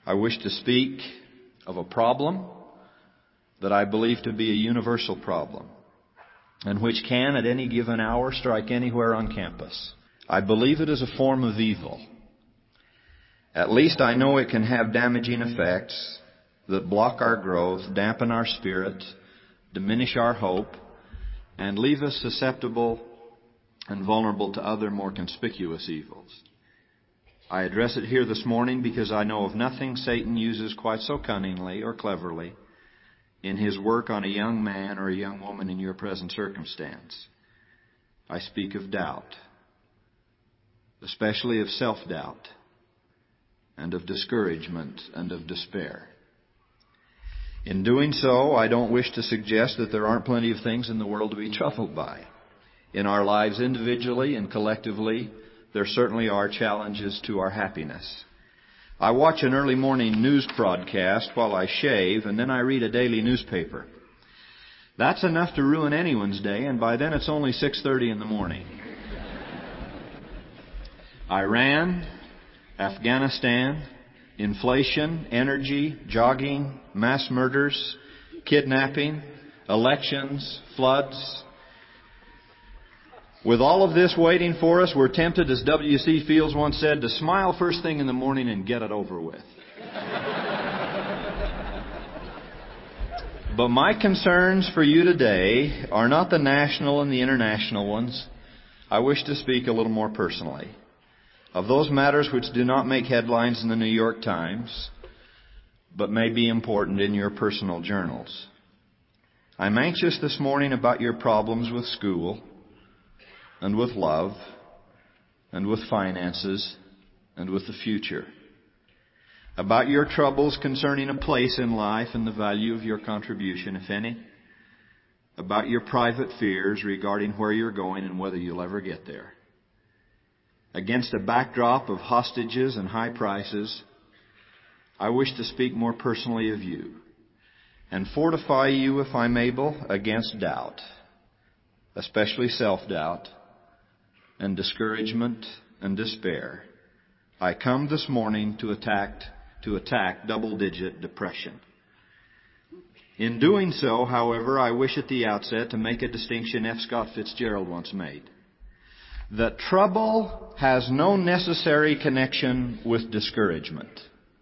I wish to speak of a problem that I believe to be a universal problem, and which can at any given hour strike anywhere on campus. I believe it is a form of evil. At least I know it can have damaging effects that block our growth, dampen our spirit, diminish our hope, and leave us susceptible and vulnerable to other more conspicuous evils. I address it here this morning because I know of nothing Satan uses quite so cunningly or cleverly in his work on a young man or a young woman in your present circumstance. I speak of doubt, especially of self-doubt, and of discouragement and of despair. In doing so, I don't wish to suggest that there aren't plenty of things in the world to be troubled by. In our lives individually and collectively, there certainly are challenges to our happiness. I watch an early morning news broadcast while I shave, and then I read a daily newspaper. That's enough to ruin anyone's day, and by then it's only 6:30 in the morning. Iran, Afghanistan, inflation, energy, jogging, mass murders, kidnapping, elections, floods. With all of this waiting for us, we're tempted, as W.C. Fields once said, to smile first thing in the morning and get it over with. But my concerns for you today are not the national and the international ones. I wish to speak a little more personally of those matters which do not make headlines in the New York Times, but may be important in your personal journals. I'm anxious this morning about your problems with school, and with love, and with finances, and with the future. About your troubles concerning a place in life and the value of your contribution, if any. About your private fears regarding where you're going and whether you'll ever get there. Against a backdrop of hostages and high prices, I wish to speak more personally of you and fortify you, if I'm able, against doubt, especially self-doubt, and discouragement and despair. I come this morning to attack double-digit depression. In doing so, however, I wish at the outset to make a distinction F. Scott Fitzgerald once made. That trouble has no necessary connection with discouragement.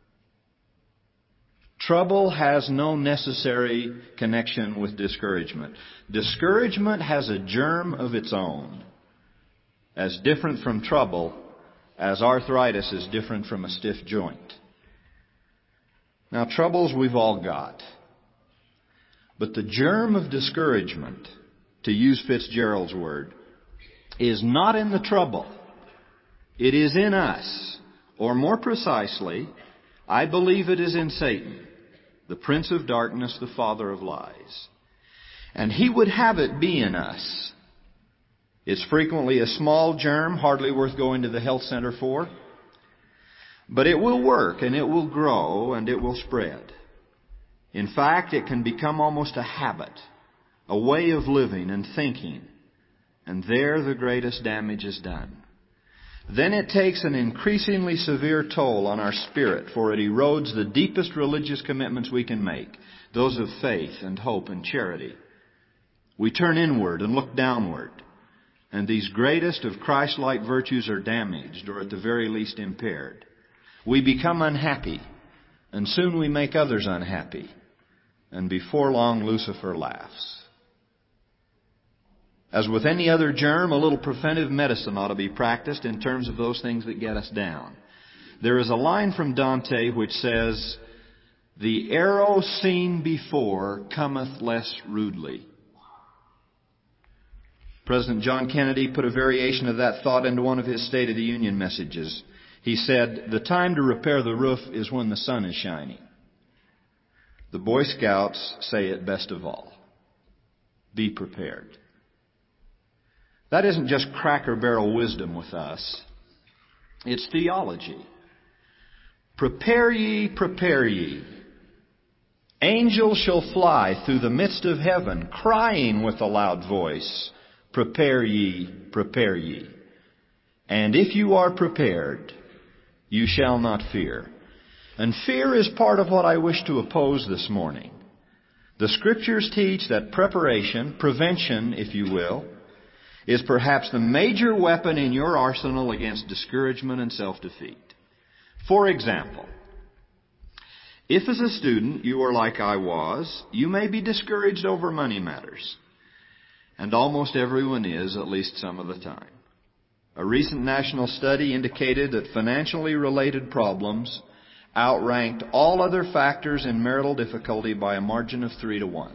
Trouble has no necessary connection with discouragement. Discouragement has a germ of its own, as different from trouble as arthritis is different from a stiff joint. Now, troubles we've all got. But the germ of discouragement, to use Fitzgerald's word, is not in the trouble. It is in us. Or more precisely, I believe it is in Satan, the prince of darkness, the father of lies. And he would have it be in us. It's frequently a small germ, hardly worth going to the health center for. But it will work, and it will grow, and it will spread. In fact, it can become almost a habit, a way of living and thinking. And there the greatest damage is done. Then it takes an increasingly severe toll on our spirit, for it erodes the deepest religious commitments we can make, those of faith and hope and charity. We turn inward and look downward. And these greatest of Christ-like virtues are damaged, or at the very least impaired. We become unhappy, and soon we make others unhappy. And before long, Lucifer laughs. As with any other germ, a little preventive medicine ought to be practiced in terms of those things that get us down. There is a line from Dante which says, "The arrow seen before cometh less rudely." President John Kennedy put a variation of that thought into one of his State of the Union messages. He said, "The time to repair the roof is when the sun is shining." The Boy Scouts say it best of all. Be prepared. That isn't just cracker barrel wisdom with us. It's theology. Prepare ye, prepare ye. Angels shall fly through the midst of heaven, crying with a loud voice, "Prepare ye, prepare ye." And if you are prepared, you shall not fear. And fear is part of what I wish to oppose this morning. The Scriptures teach that preparation, prevention, if you will, is perhaps the major weapon in your arsenal against discouragement and self-defeat. For example, if as a student you are like I was, you may be discouraged over money matters. And almost everyone is, at least some of the time. A recent national study indicated that financially related problems outranked all other factors in marital difficulty by a margin of 3-1.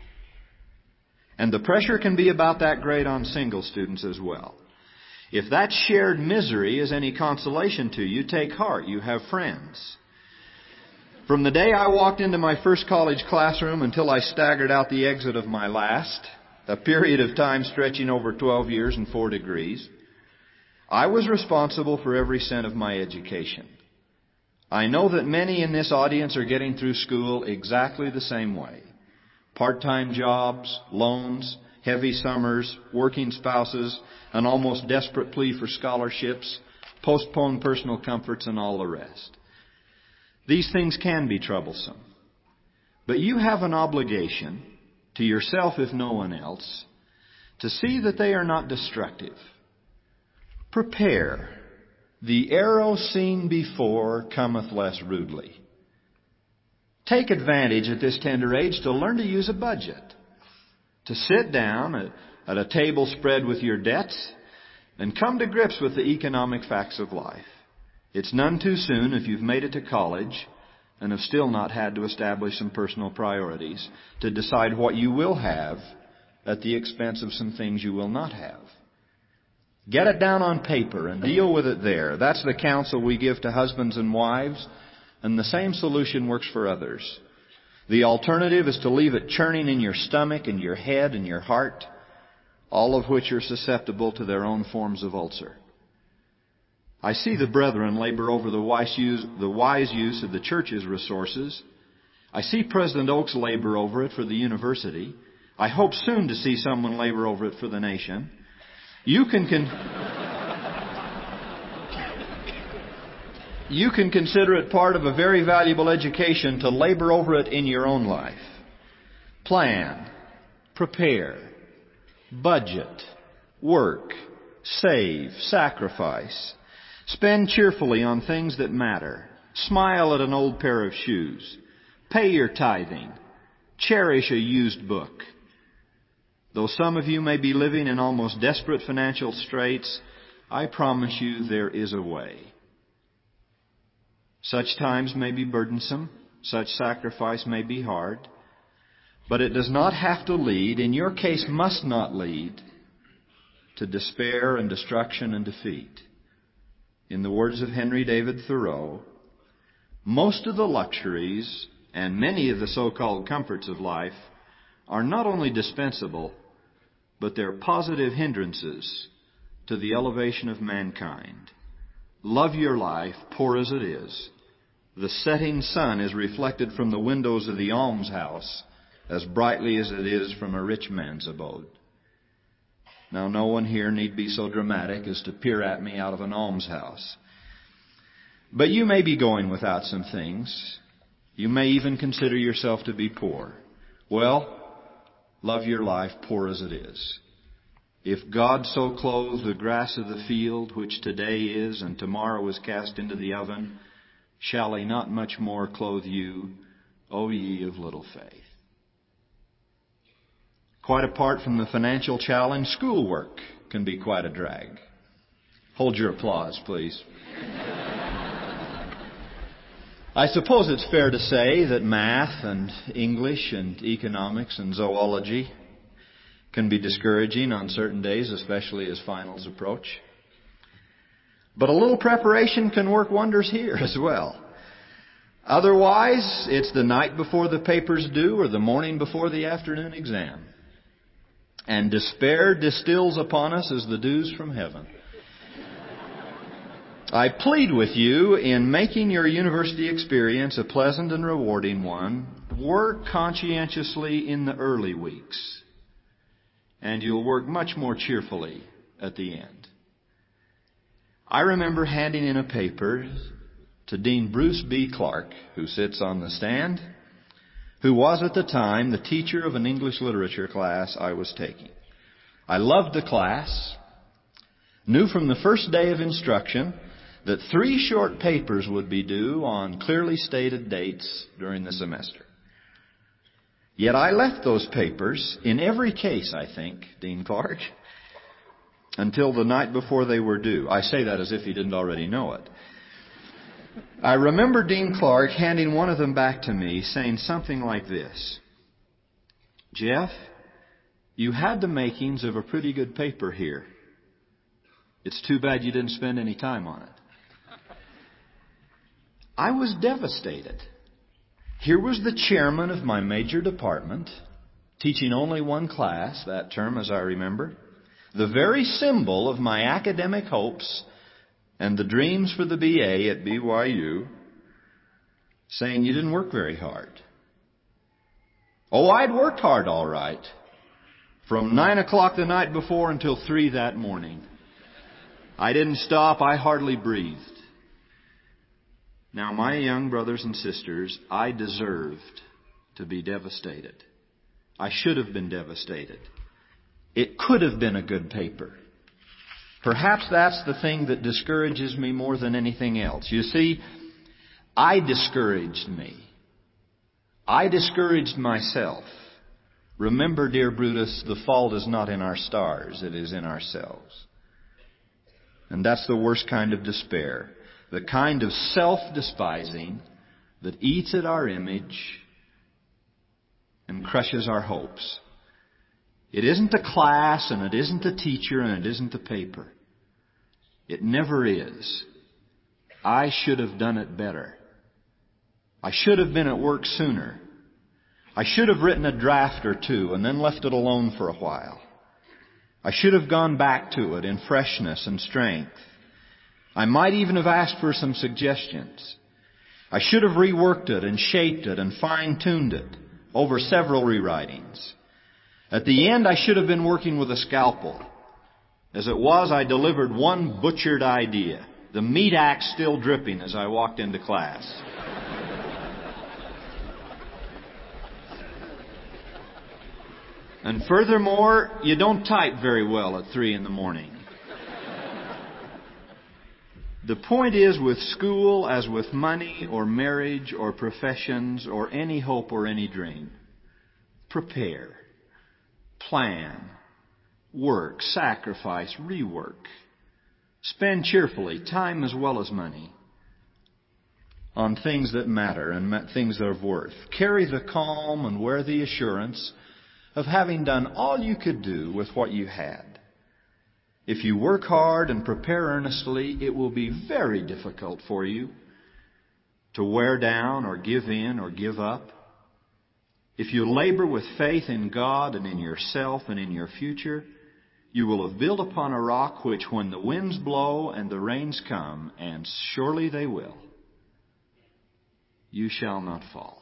And the pressure can be about that great on single students as well. If that shared misery is any consolation to you, take heart. You have friends. From the day I walked into my first college classroom until I staggered out the exit of my last, a period of time stretching over 12 years and 4 degrees, I was responsible for every cent of my education. I know that many in this audience are getting through school exactly the same way. Part-time jobs, loans, heavy summers, working spouses, an almost desperate plea for scholarships, postponed personal comforts, and all the rest. These things can be troublesome. But you have an obligation, to yourself if no one else, to see that they are not destructive. Prepare. The arrow seen before cometh less rudely. Take advantage at this tender age to learn to use a budget. To sit down at a table spread with your debts and come to grips with the economic facts of life. It's none too soon if you've made it to college and have still not had to establish some personal priorities to decide what you will have at the expense of some things you will not have. Get it down on paper and deal with it there. That's the counsel we give to husbands and wives, and the same solution works for others. The alternative is to leave it churning in your stomach and your head and your heart, all of which are susceptible to their own forms of ulcer. I see the brethren labor over the wise use of the church's resources. I see President Oaks labor over it for the university. I hope soon to see someone labor over it for the nation. You can consider it part of a very valuable education to labor over it in your own life. Plan, prepare, budget, work, save, sacrifice. Spend cheerfully on things that matter. Smile at an old pair of shoes. Pay your tithing. Cherish a used book. Though some of you may be living in almost desperate financial straits, I promise you there is a way. Such times may be burdensome. Such sacrifice may be hard. But it does not have to lead, in your case must not lead, to despair and destruction and defeat. In the words of Henry David Thoreau, most of the luxuries and many of the so-called comforts of life are not only dispensable, but they're positive hindrances to the elevation of mankind. Love your life, poor as it is. The setting sun is reflected from the windows of the almshouse as brightly as it is from a rich man's abode. Now, no one here need be so dramatic as to peer at me out of an almshouse. But you may be going without some things. You may even consider yourself to be poor. Well, love your life, poor as it is. If God so clothe the grass of the field, which today is and tomorrow is cast into the oven, shall He not much more clothe you, O ye of little faith? Quite apart from the financial challenge, schoolwork can be quite a drag. Hold your applause, please. I suppose it's fair to say that math and English and economics and zoology can be discouraging on certain days, especially as finals approach. But a little preparation can work wonders here as well. Otherwise, it's the night before the paper's due or the morning before the afternoon exam. And despair distills upon us as the dews from heaven. I plead with you, in making your university experience a pleasant and rewarding one, work conscientiously in the early weeks, and you'll work much more cheerfully at the end. I remember handing in a paper to Dean Bruce B. Clark, who sits on the stand, who was at the time the teacher of an English literature class I was taking. I loved the class, knew from the first day of instruction that 3 short papers would be due on clearly stated dates during the semester. Yet I left those papers, in every case, I think, Dean Clark, until the night before they were due. I say that as if he didn't already know it. I remember Dean Clark handing one of them back to me, saying something like this: "Jeff, you had the makings of a pretty good paper here. It's too bad you didn't spend any time on it." I was devastated. Here was the chairman of my major department, teaching only one class that term, as I remember, the very symbol of my academic hopes and the dreams for the BA at BYU, saying you didn't work very hard. Oh, I'd worked hard, all right, from 9 o'clock the night before until 3 that morning. I didn't stop. I hardly breathed. Now, my young brothers and sisters, I deserved to be devastated. I should have been devastated. It could have been a good paper. Perhaps that's the thing that discourages me more than anything else. You see, I discouraged me. I discouraged myself. Remember, dear Brutus, the fault is not in our stars, it is in ourselves. And that's the worst kind of despair. The kind of self-despising that eats at our image and crushes our hopes. It isn't the class, and it isn't the teacher, and it isn't the paper. It never is. I should have done it better. I should have been at work sooner. I should have written a draft or two and then left it alone for a while. I should have gone back to it in freshness and strength. I might even have asked for some suggestions. I should have reworked it and shaped it and fine-tuned it over several rewritings. At the end, I should have been working with a scalpel. As it was, I delivered one butchered idea, the meat axe still dripping as I walked into class. And furthermore, you don't type very well at 3 in the morning. The point is, with school, as with money or marriage or professions or any hope or any dream, prepare, plan, work, sacrifice, rework. Spend cheerfully, time as well as money, on things that matter and things that are of worth. Carry the calm and wear the assurance of having done all you could do with what you had. If you work hard and prepare earnestly, it will be very difficult for you to wear down or give in or give up. If you labor with faith in God and in yourself and in your future, you will have built upon a rock which, when the winds blow and the rains come, and surely they will, you shall not fall.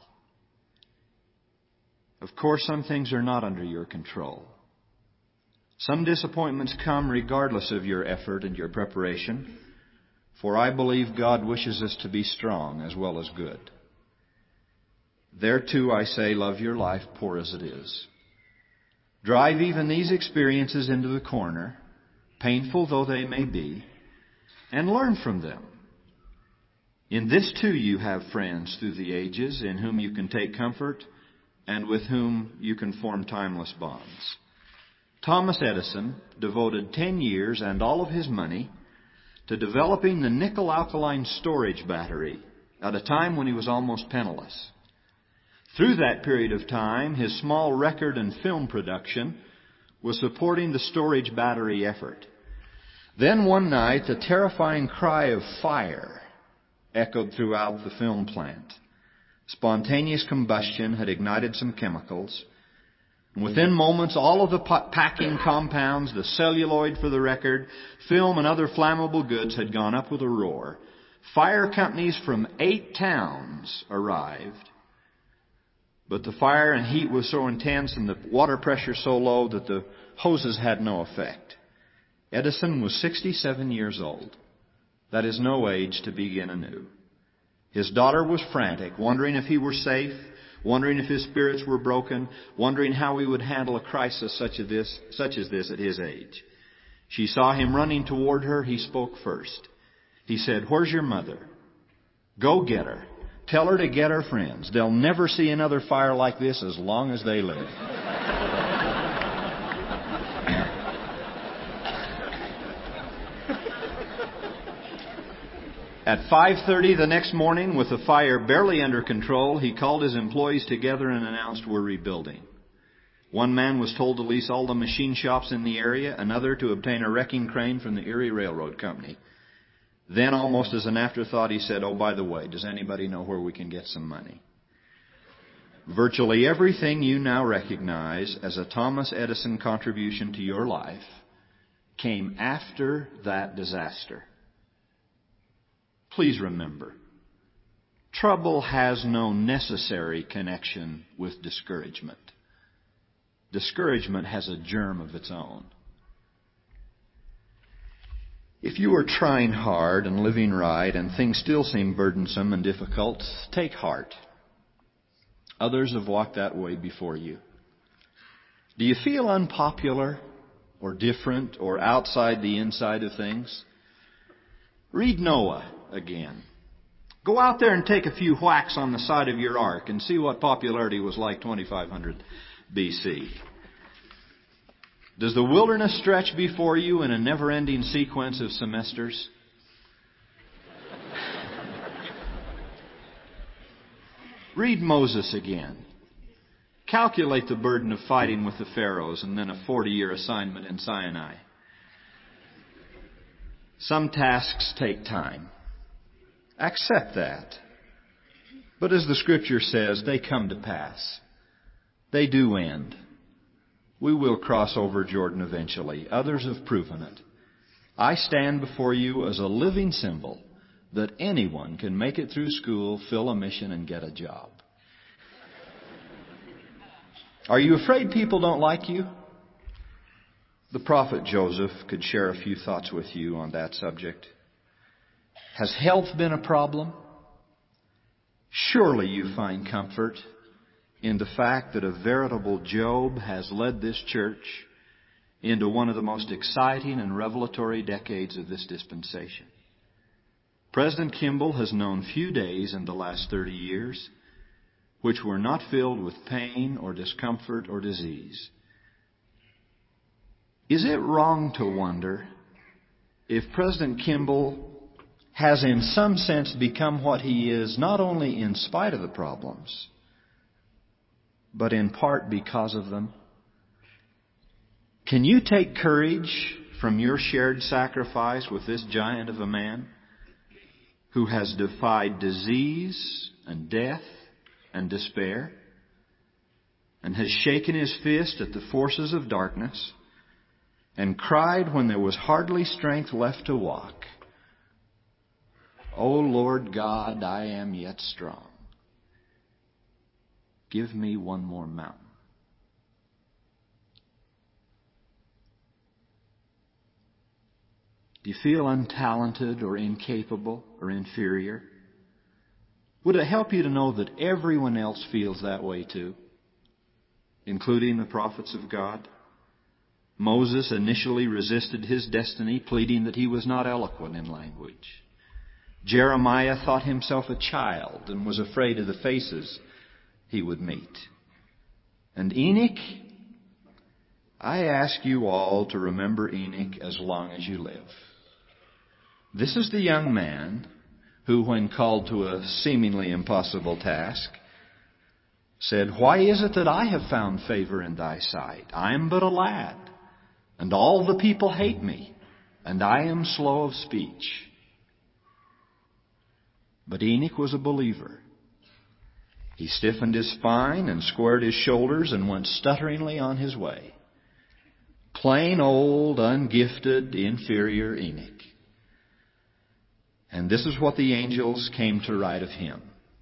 Of course, some things are not under your control. Some disappointments come regardless of your effort and your preparation, for I believe God wishes us to be strong as well as good. There too, I say, love your life, poor as it is. Drive even these experiences into the corner, painful though they may be, and learn from them. In this too you have friends through the ages in whom you can take comfort and with whom you can form timeless bonds. Thomas Edison devoted 10 years and all of his money to developing the nickel alkaline storage battery at a time when he was almost penniless. Through that period of time, his small record and film production was supporting the storage battery effort. Then one night, the terrifying cry of fire echoed throughout the film plant. Spontaneous combustion had ignited some chemicals. Within moments, all of the packing compounds, the celluloid for the record, film and other flammable goods had gone up with a roar. Fire companies from 8 towns arrived. But the fire and heat was so intense and the water pressure so low that the hoses had no effect. Edison was 67 years old. That is no age to begin anew. His daughter was frantic, wondering if he were safe, wondering if his spirits were broken, wondering how he would handle a crisis such as this at his age. She saw him running toward her. He spoke first. He said, "Where's your mother? Go get her. Tell her to get her friends. They'll never see another fire like this as long as they live." At 5:30 the next morning, with the fire barely under control, he called his employees together and announced, "We're rebuilding." One man was told to lease all the machine shops in the area, another to obtain a wrecking crane from the Erie Railroad Company. Then, almost as an afterthought, he said, "Oh, by the way, does anybody know where we can get some money?" Virtually everything you now recognize as a Thomas Edison contribution to your life came after that disaster. Please remember, trouble has no necessary connection with discouragement. Discouragement has a germ of its own. If you are trying hard and living right and things still seem burdensome and difficult, take heart. Others have walked that way before you. Do you feel unpopular or different or outside the inside of things? Read Noah again. Go out there and take a few whacks on the side of your ark and see what popularity was like 2500 BC. Does the wilderness stretch before you in a never-ending sequence of semesters? Read Moses again. Calculate the burden of fighting with the Pharaohs and then a 40-year assignment in Sinai. Some tasks take time. Accept that. But as the Scripture says, they come to pass. They do end. We will cross over Jordan eventually. Others have proven it. I stand before you as a living symbol that anyone can make it through school, fill a mission, and get a job. Are you afraid people don't like you? The prophet Joseph could share a few thoughts with you on that subject. Has health been a problem? Surely you find comfort in the fact that a veritable Job has led this church into one of the most exciting and revelatory decades of this dispensation. President Kimball has known few days in the last 30 years which were not filled with pain or discomfort or disease. Is it wrong to wonder if President Kimball has in some sense become what he is, not only in spite of the problems, but in part because of them? Can you take courage from your shared sacrifice with this giant of a man who has defied disease and death and despair and has shaken his fist at the forces of darkness and cried when there was hardly strength left to walk, "O Lord God, I am yet strong. Give me one more mountain"? Do you feel untalented or incapable or inferior? Would it help you to know that everyone else feels that way too, including the prophets of God? Moses initially resisted his destiny, pleading that he was not eloquent in language. Jeremiah thought himself a child and was afraid of the faces he would meet. And Enoch, I ask you all to remember Enoch as long as you live. This is the young man who, when called to a seemingly impossible task, said, "Why is it that I have found favor in thy sight? I am but a lad, and all the people hate me, and I am slow of speech." But Enoch was a believer. He stiffened his spine and squared his shoulders and went stutteringly on his way. Plain old, ungifted, inferior Enoch. And this is what the angels came to write of him.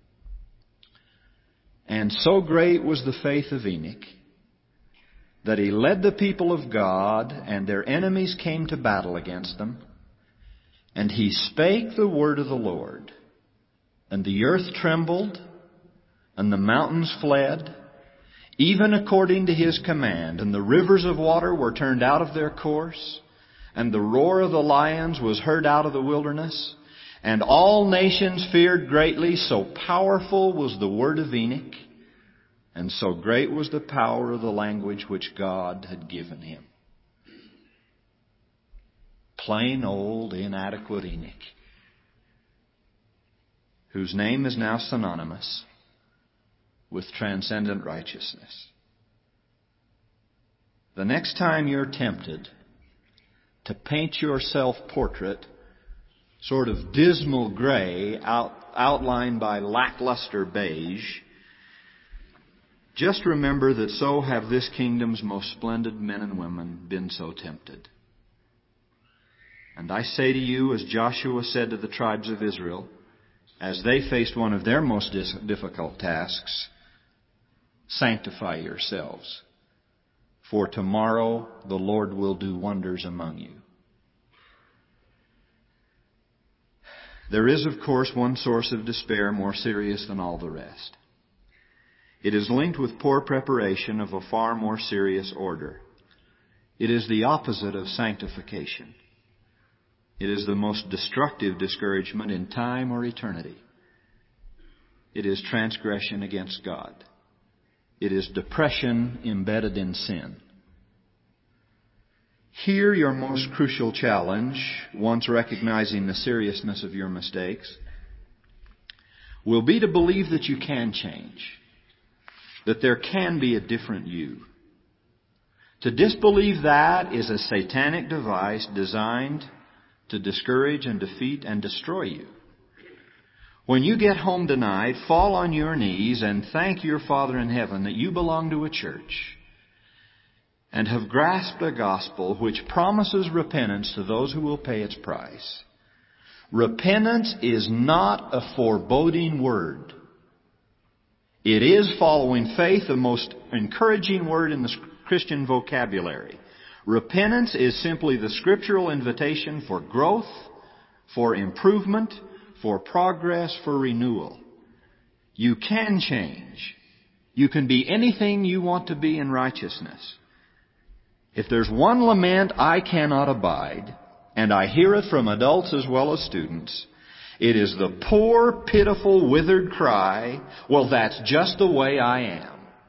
"And so great was the faith of Enoch that he led the people of God, and their enemies came to battle against them. And he spake the word of the Lord, And the earth trembled, and the mountains fled, even according to His command. And the rivers of water were turned out of their course, and the roar of the lions was heard out of the wilderness. And all nations feared greatly, so powerful was the word of Enoch, and so great was the power of the language which God had given him. Plain old inadequate Enoch, whose name is now synonymous with transcendent righteousness. The next time you're tempted to paint your self-portrait sort of dismal gray, outlined by lackluster beige, just remember that so have this kingdom's most splendid men and women been so tempted. And I say to you, as Joshua said to the tribes of Israel, as they faced one of their most difficult tasks, sanctify yourselves, for tomorrow the Lord will do wonders among you. There is, of course, one source of despair more serious than all the rest. It is linked with poor preparation of a far more serious order. It is the opposite of sanctification. It is the most destructive discouragement in time or eternity. It is transgression against God. It is depression embedded in sin. Here, your most crucial challenge, once recognizing the seriousness of your mistakes, will be to believe that you can change, that there can be a different you. To disbelieve that is a satanic device designed to discourage and defeat and destroy you. When you get home tonight, fall on your knees and thank your Father in heaven that you belong to a church and have grasped a gospel which promises repentance to those who will pay its price. Repentance is not a foreboding word. It is, following faith, the most encouraging word in the Christian vocabulary. Repentance is simply the scriptural invitation for growth, for improvement, for progress, for renewal. You can change. You can be anything you want to be in righteousness. If there's one lament I cannot abide, and I hear it from adults as well as students, it is the poor, pitiful, withered cry, well, that's just the way I am.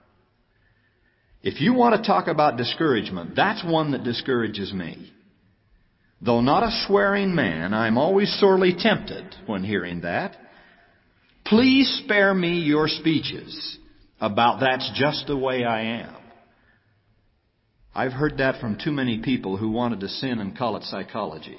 If you want to talk about discouragement, that's one that discourages me. Though not a swearing man, I'm always sorely tempted when hearing that. Please spare me your speeches about that's just the way I am. I've heard that from too many people who wanted to sin and call it psychology.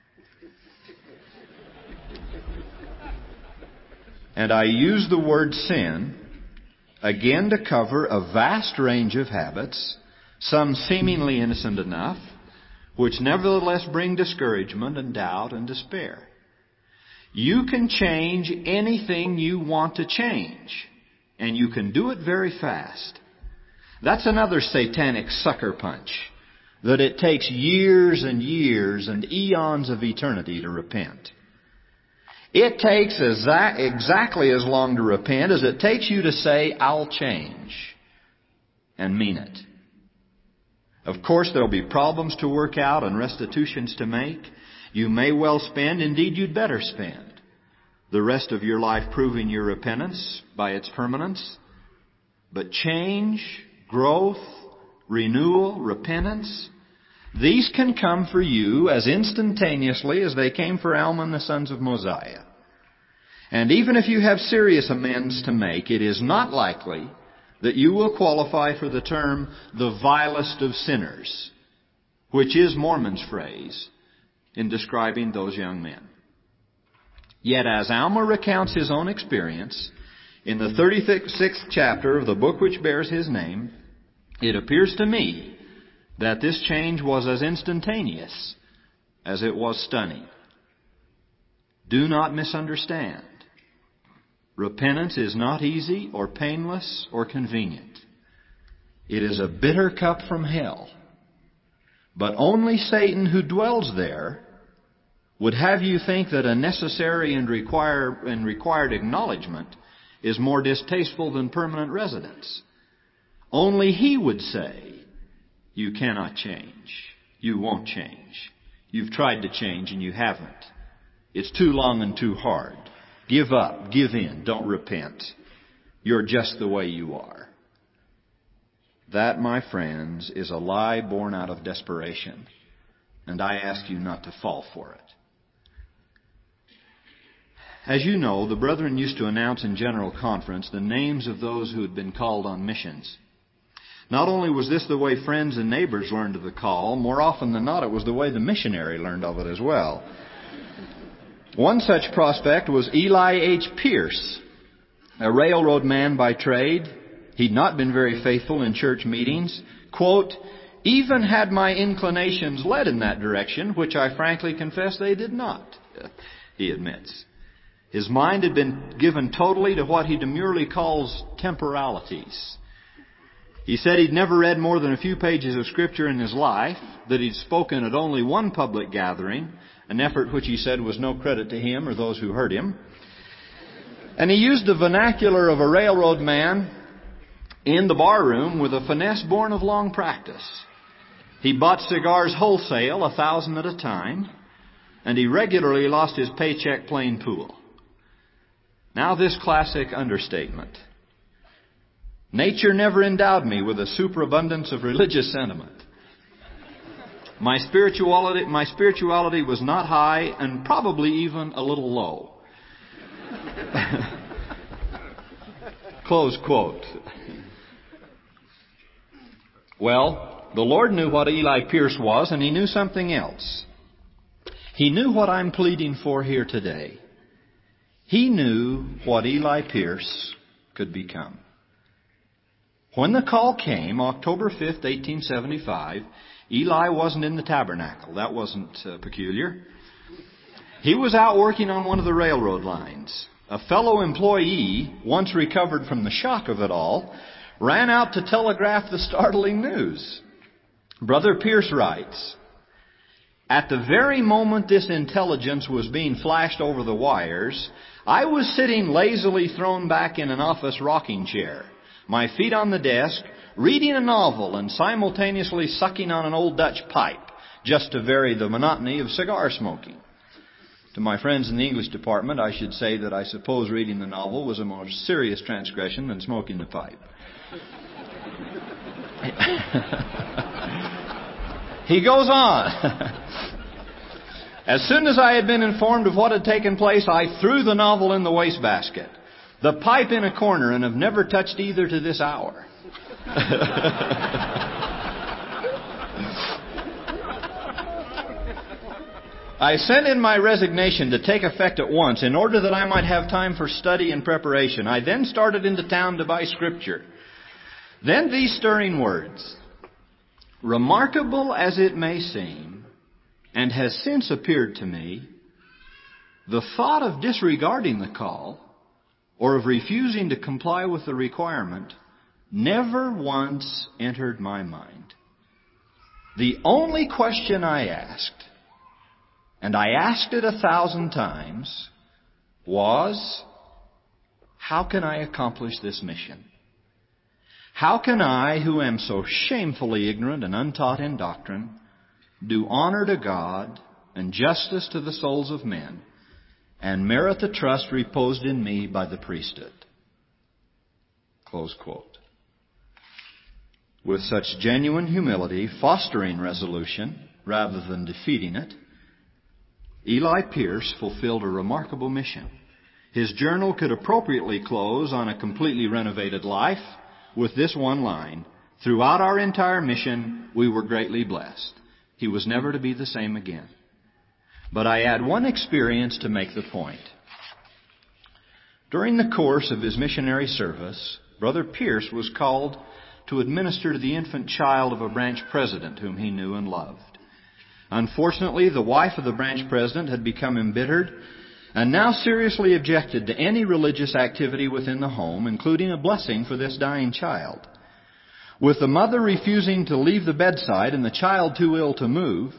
And I use the word sin again to cover a vast range of habits, some seemingly innocent enough, which nevertheless bring discouragement and doubt and despair. You can change anything you want to change, and you can do it very fast. That's another satanic sucker punch, that it takes years and years and eons of eternity to repent. It takes exactly as long to repent as it takes you to say, I'll change, and mean it. Of course, there'll be problems to work out and restitutions to make. You may well spend, indeed you'd better spend, the rest of your life proving your repentance by its permanence. But change, growth, renewal, repentance, these can come for you as instantaneously as they came for Alma and the sons of Mosiah. And even if you have serious amends to make, it is not likely that you will qualify for the term, the vilest of sinners, which is Mormon's phrase in describing those young men. Yet as Alma recounts his own experience, in the 36th chapter of the book which bears his name, it appears to me that this change was as instantaneous as it was stunning. Do not misunderstand. Repentance is not easy or painless or convenient. It is a bitter cup from hell. But only Satan, who dwells there, would have you think that a necessary and required acknowledgement is more distasteful than permanent residence. Only he would say, you cannot change. You won't change. You've tried to change and you haven't. It's too long and too hard. Give up. Give in. Don't repent. You're just the way you are. That, my friends, is a lie born out of desperation. And I ask you not to fall for it. As you know, the brethren used to announce in General Conference the names of those who had been called on missions. Not only was this the way friends and neighbors learned of the call, more often than not it was the way the missionary learned of it as well. One such prospect was Eli H. Pierce, a railroad man by trade. He'd not been very faithful in church meetings. Quote, even had my inclinations led in that direction, which I frankly confess they did not, he admits. His mind had been given totally to what he demurely calls temporalities. He said he'd never read more than a few pages of Scripture in his life, that he'd spoken at only one public gathering, an effort which he said was no credit to him or those who heard him. And he used the vernacular of a railroad man in the barroom with a finesse born of long practice. He bought cigars wholesale, 1,000 at a time, and he regularly lost his paycheck playing pool. Now this classic understatement. Nature never endowed me with a superabundance of religious sentiment. My spirituality was not high and probably even a little low. Close quote. Well, the Lord knew what Eli Pierce was, and He knew something else. He knew what I'm pleading for here today. He knew what Eli Pierce could become. When the call came, October 5th, 1875, Eli wasn't in the tabernacle. That wasn't peculiar. He was out working on one of the railroad lines. A fellow employee, once recovered from the shock of it all, ran out to telegraph the startling news. Brother Pierce writes, at the very moment this intelligence was being flashed over the wires, I was sitting lazily thrown back in an office rocking chair, my feet on the desk, reading a novel and simultaneously sucking on an old Dutch pipe, just to vary the monotony of cigar smoking. To my friends in the English department, I should say that I suppose reading the novel was a more serious transgression than smoking the pipe. He goes on. As soon as I had been informed of what had taken place, I threw the novel in the wastebasket, the pipe in a corner, and have never touched either to this hour. I sent in my resignation to take effect at once in order that I might have time for study and preparation. I then started into town to buy Scripture. Then these stirring words, remarkable as it may seem, and has since appeared to me, the thought of disregarding the call or of refusing to comply with the requirement never once entered my mind. The only question I asked, and I asked it 1,000 times, was, how can I accomplish this mission? How can I, who am so shamefully ignorant and untaught in doctrine, do honor to God and justice to the souls of men, and merit the trust reposed in me by the priesthood? Close quote. With such genuine humility, fostering resolution rather than defeating it, Eli Pierce fulfilled a remarkable mission. His journal could appropriately close on a completely renovated life with this one line, throughout our entire mission, we were greatly blessed. He was never to be the same again. But I add one experience to make the point. During the course of his missionary service, Brother Pierce was called to administer to the infant child of a branch president whom he knew and loved. Unfortunately, the wife of the branch president had become embittered and now seriously objected to any religious activity within the home, including a blessing for this dying child. With the mother refusing to leave the bedside and the child too ill to move,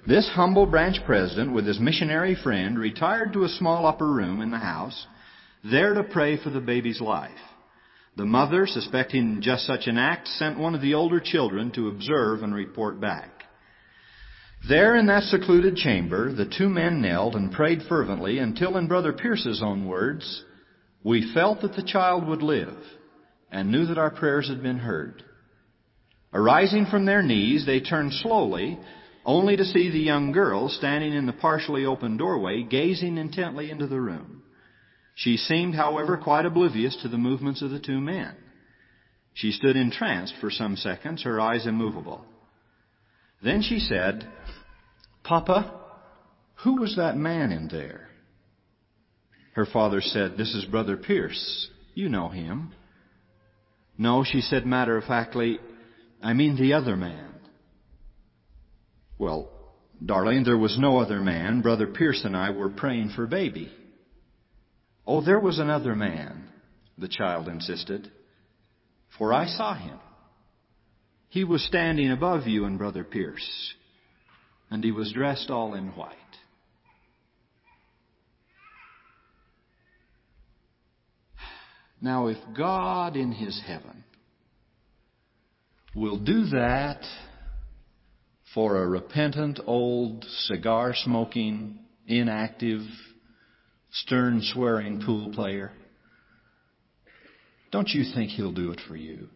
This humble branch president with his missionary friend retired to a small upper room in the house, there to pray for the baby's life. The mother, suspecting just such an act, sent one of the older children to observe and report back. There in that secluded chamber, the two men knelt and prayed fervently until, in Brother Pierce's own words, "We felt that the child would live and knew that our prayers had been heard." Arising from their knees, they turned slowly, only to see the young girl standing in the partially open doorway, gazing intently into the room. She seemed, however, quite oblivious to the movements of the two men. She stood entranced for some seconds, her eyes immovable. Then she said, "Papa, who was that man in there?" Her father said, "This is Brother Pierce. You know him." "No," she said matter-of-factly, "I mean the other man." "Well, darling, there was no other man. Brother Pierce and I were praying for baby." "Oh, there was another man," the child insisted, "for I saw him. He was standing above you and Brother Pierce, and he was dressed all in white." Now, if God in His heaven will do that for a repentant, old, cigar-smoking, inactive, stern-swearing pool player, don't you think He'll do it for you?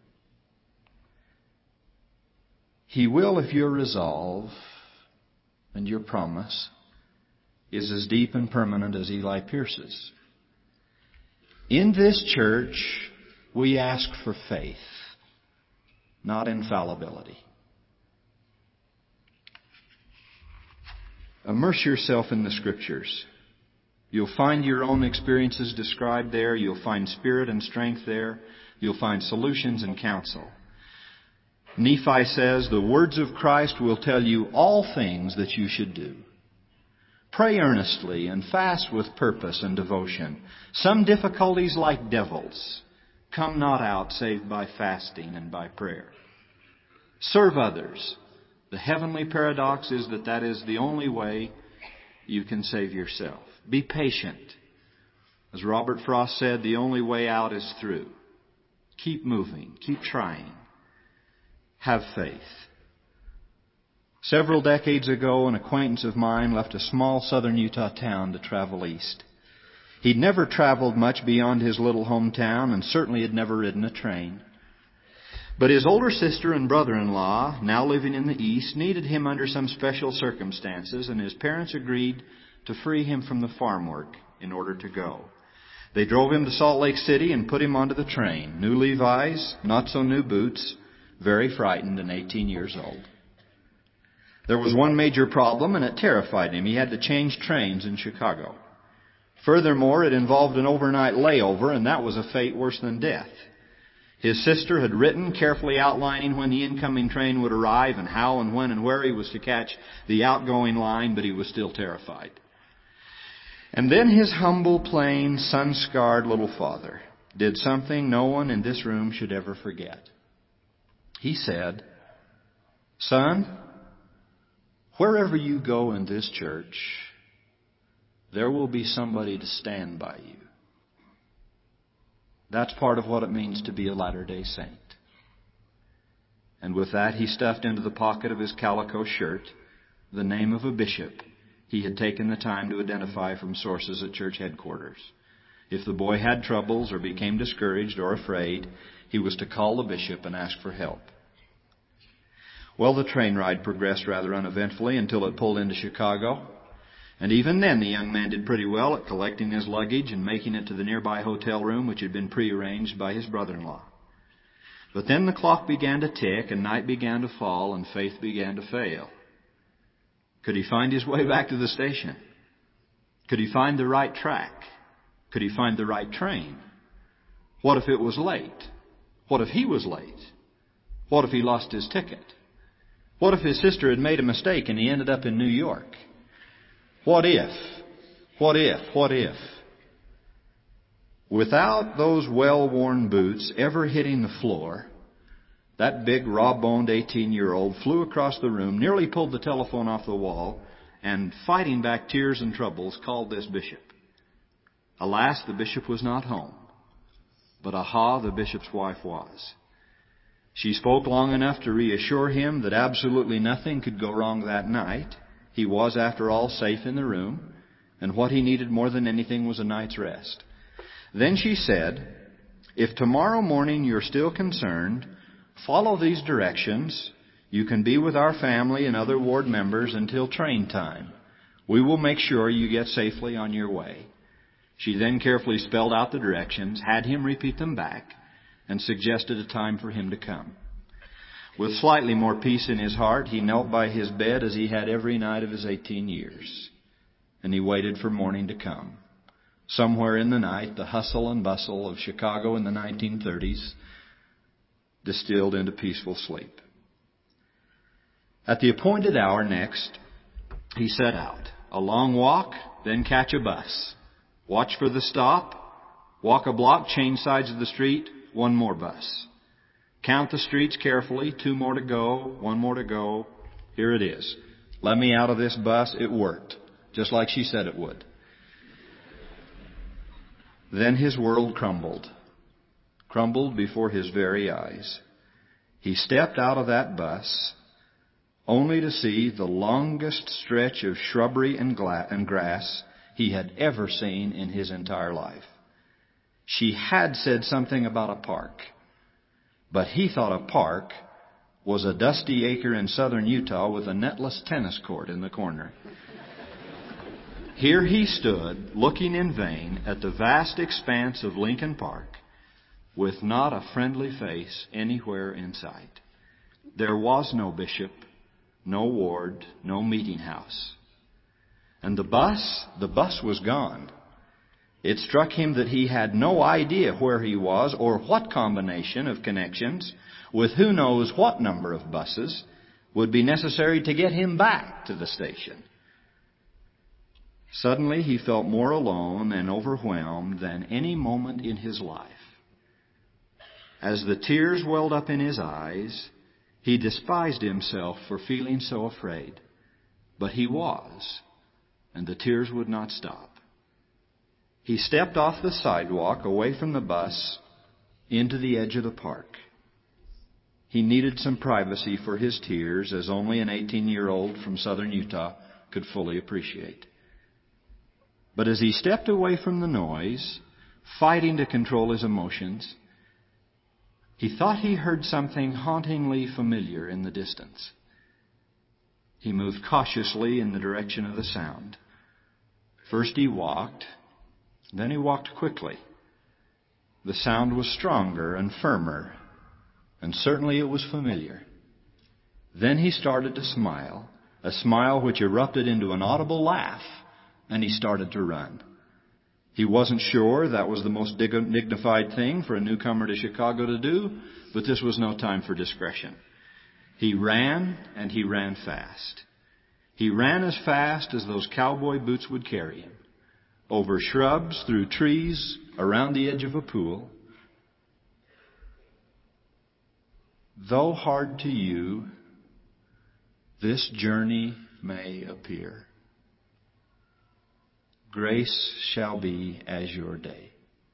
He will if your resolve and your promise is as deep and permanent as Eli Pierce's. In this church, we ask for faith, not infallibility. Immerse yourself in the Scriptures. You'll find your own experiences described there. You'll find spirit and strength there. You'll find solutions and counsel. Nephi says, "The words of Christ will tell you all things that you should do. Pray earnestly and fast with purpose and devotion. Some difficulties, like devils, come not out save by fasting and by prayer. Serve others." The heavenly paradox is that is the only way you can save yourself. Be patient. As Robert Frost said, the only way out is through. Keep moving. Keep trying. Have faith. Several decades ago, an acquaintance of mine left a small southern Utah town to travel east. He'd never traveled much beyond his little hometown and certainly had never ridden a train. But his older sister and brother-in-law, now living in the east, needed him under some special circumstances, and his parents agreed to free him from the farm work in order to go. They drove him to Salt Lake City and put him onto the train. New Levi's, not so new boots, very frightened and 18 years old. There was one major problem, and it terrified him. He had to change trains in Chicago. Furthermore, it involved an overnight layover, and that was a fate worse than death. His sister had written, carefully outlining when the incoming train would arrive and how and when and where he was to catch the outgoing line, but he was still terrified. And then his humble, plain, sun-scarred little father did something no one in this room should ever forget. He said, "Son, wherever you go in this church, there will be somebody to stand by you." That's part of what it means to be a Latter-day Saint. And with that, he stuffed into the pocket of his calico shirt the name of a bishop he had taken the time to identify from sources at church headquarters. If the boy had troubles or became discouraged or afraid, he was to call the bishop and ask for help. Well, the train ride progressed rather uneventfully until it pulled into Chicago. And even then, the young man did pretty well at collecting his luggage and making it to the nearby hotel room, which had been prearranged by his brother-in-law. But then the clock began to tick, and night began to fall, and faith began to fail. Could he find his way back to the station? Could he find the right track? Could he find the right train? What if it was late? What if he was late? What if he lost his ticket? What if his sister had made a mistake and he ended up in New York? What if? What if? What if? Without those well-worn boots ever hitting the floor, that big, raw-boned 18-year-old flew across the room, nearly pulled the telephone off the wall, and fighting back tears and troubles, called this bishop. Alas, the bishop was not home. But aha, the bishop's wife was. She spoke long enough to reassure him that absolutely nothing could go wrong that night. He was, after all, safe in the room, and what he needed more than anything was a night's rest. Then she said, "If tomorrow morning you're still concerned, follow these directions. You can be with our family and other ward members until train time. We will make sure you get safely on your way." She then carefully spelled out the directions, had him repeat them back, and suggested a time for him to come. With slightly more peace in his heart, he knelt by his bed as he had every night of his 18 years. And he waited for morning to come. Somewhere in the night, the hustle and bustle of Chicago in the 1930s distilled into peaceful sleep. At the appointed hour next, he set out. A long walk, then catch a bus. Watch for the stop. Walk a block, change sides of the street, one more bus. Count the streets carefully, 2 more to go, 1 more to go. Here it is. Let me out of this bus. It worked, just like she said it would. Then his world crumbled before his very eyes. He stepped out of that bus only to see the longest stretch of shrubbery and grass he had ever seen in his entire life. She had said something about a park, but he thought a park was a dusty acre in southern Utah with a netless tennis court in the corner. Here he stood, looking in vain at the vast expanse of Lincoln Park, with not a friendly face anywhere in sight. There was no bishop, no ward, no meeting house. And the bus was gone. It struck him that he had no idea where he was or what combination of connections with who knows what number of buses would be necessary to get him back to the station. Suddenly he felt more alone and overwhelmed than any moment in his life. As the tears welled up in his eyes, he despised himself for feeling so afraid. But he was. And the tears would not stop. He stepped off the sidewalk, away from the bus, into the edge of the park. He needed some privacy for his tears, as only an 18-year-old from southern Utah could fully appreciate. But as he stepped away from the noise, fighting to control his emotions, he thought he heard something hauntingly familiar in the distance. He moved cautiously in the direction of the sound. First he walked, then he walked quickly. The sound was stronger and firmer, and certainly it was familiar. Then he started to smile, a smile which erupted into an audible laugh, and he started to run. He wasn't sure that was the most dignified thing for a newcomer to Chicago to do, but this was no time for discretion. He ran, and he ran fast. He ran as fast as those cowboy boots would carry him. Over shrubs, through trees, around the edge of a pool. Though hard to you, this journey may appear. Grace shall be as your day.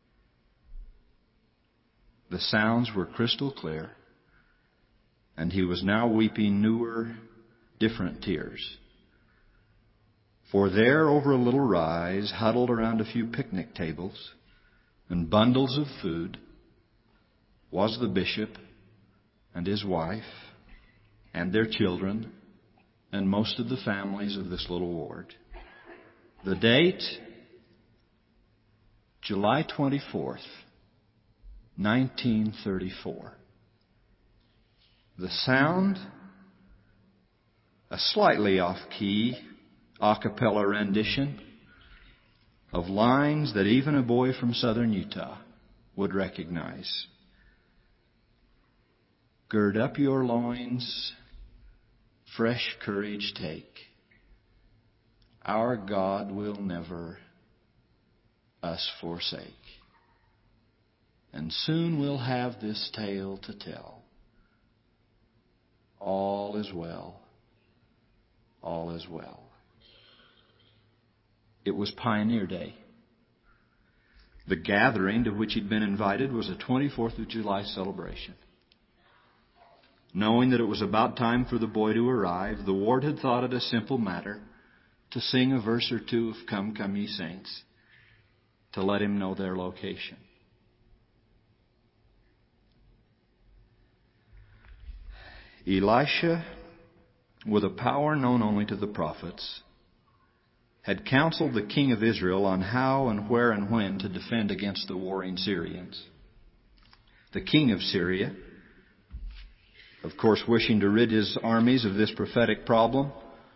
The sounds were crystal clear. And he was now weeping newer, different tears. For there, over a little rise, huddled around a few picnic tables and bundles of food, was the bishop and his wife and their children and most of the families of this little ward. The date, July 24th, 1934. The sound, a slightly off-key a cappella rendition of lines that even a boy from southern Utah would recognize. Gird up your loins, fresh courage take. Our God will never us forsake. And soon we'll have this tale to tell All is well. All is well. It was Pioneer Day. The gathering to which he'd been invited was a 24th of July celebration. Knowing that it was about time for the boy to arrive, the ward had thought it a simple matter to sing a verse or two of Come, Come Ye Saints, to let him know their location. Elisha, with a power known only to the prophets, had counseled the king of Israel on how and where and when to defend against the warring Syrians. The king of Syria, of course, wishing to rid his armies of this prophetic problem,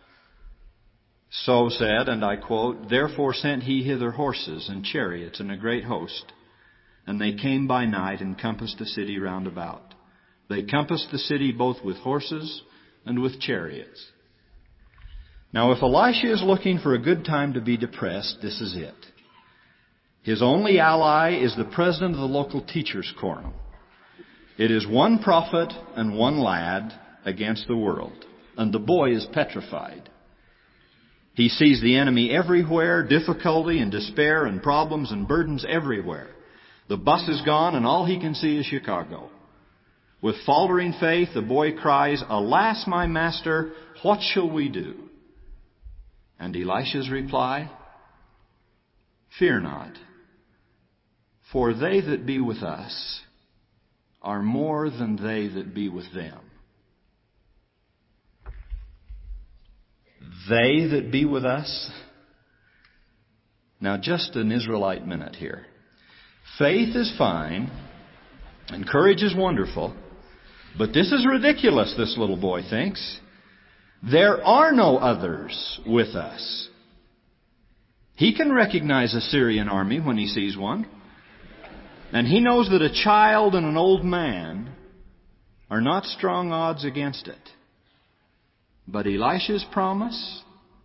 so said, and I quote, "Therefore sent he hither horses and chariots and a great host, and they came by night and compassed the city round about. They compassed the city both with horses and with chariots." Now, if Elisha is looking for a good time to be depressed, this is it. His only ally is the president of the local teachers' quorum. It is one prophet and one lad against the world, and the boy is petrified. He sees the enemy everywhere, difficulty and despair and problems and burdens everywhere. The bus is gone and all he can see is Chicago. With faltering faith, the boy cries, "Alas, my master, what shall we do?" And Elisha's reply, "Fear not, for they that be with us are more than they that be with them." They that be with us? Now just an Israelite minute here. Faith is fine, and courage is wonderful, but this is ridiculous, this little boy thinks. There are no others with us. He can recognize a Syrian army when he sees one. And he knows that a child and an old man are not strong odds against it. But Elisha's promise?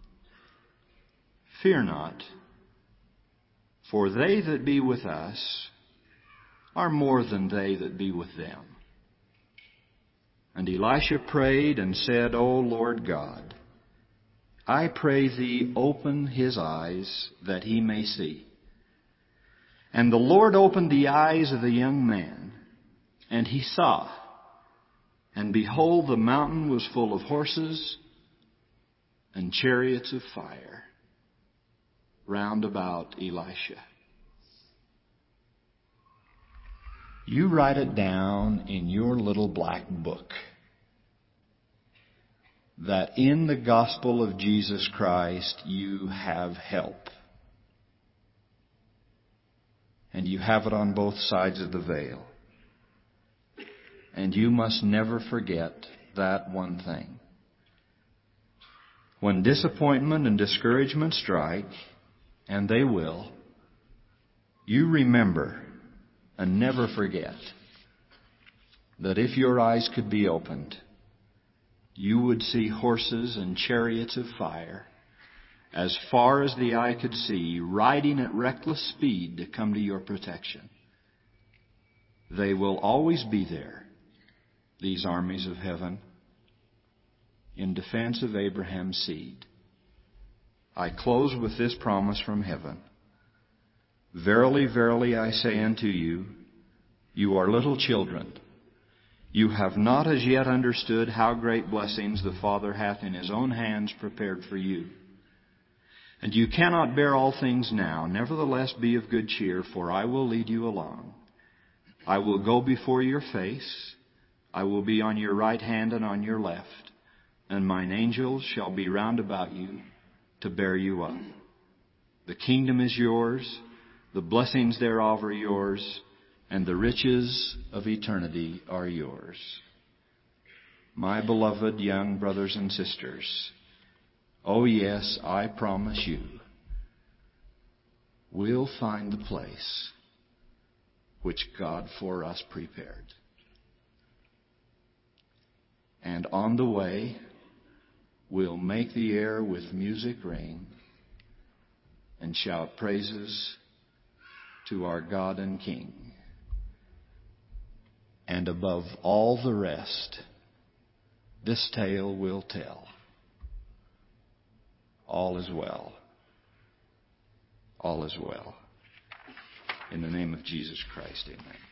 Fear not, for they that be with us are more than they that be with them. And Elisha prayed and said, "O Lord God, I pray thee open his eyes that he may see." And the Lord opened the eyes of the young man, and he saw. And behold, the mountain was full of horses and chariots of fire round about Elisha. You write it down in your little black book that in the gospel of Jesus Christ you have help. And you have it on both sides of the veil. And you must never forget that one thing. When disappointment and discouragement strike, and they will, you remember and never forget that if your eyes could be opened, you would see horses and chariots of fire as far as the eye could see, riding at reckless speed to come to your protection. They will always be there, these armies of heaven, in defense of Abraham's seed. I close with this promise from heaven. Verily, verily, I say unto you, you are little children. You have not as yet understood how great blessings the Father hath in his own hands prepared for you. And you cannot bear all things now. Nevertheless, be of good cheer, for I will lead you along. I will go before your face. I will be on your right hand and on your left. And mine angels shall be round about you to bear you up. The kingdom is yours. The blessings thereof are yours. And the riches of eternity are yours. My beloved young brothers and sisters, oh yes, I promise you, we'll find the place which God for us prepared. And on the way, we'll make the air with music ring and shout praises to our God and King. And above all the rest, this tale will tell. All is well. All is well. In the name of Jesus Christ, amen.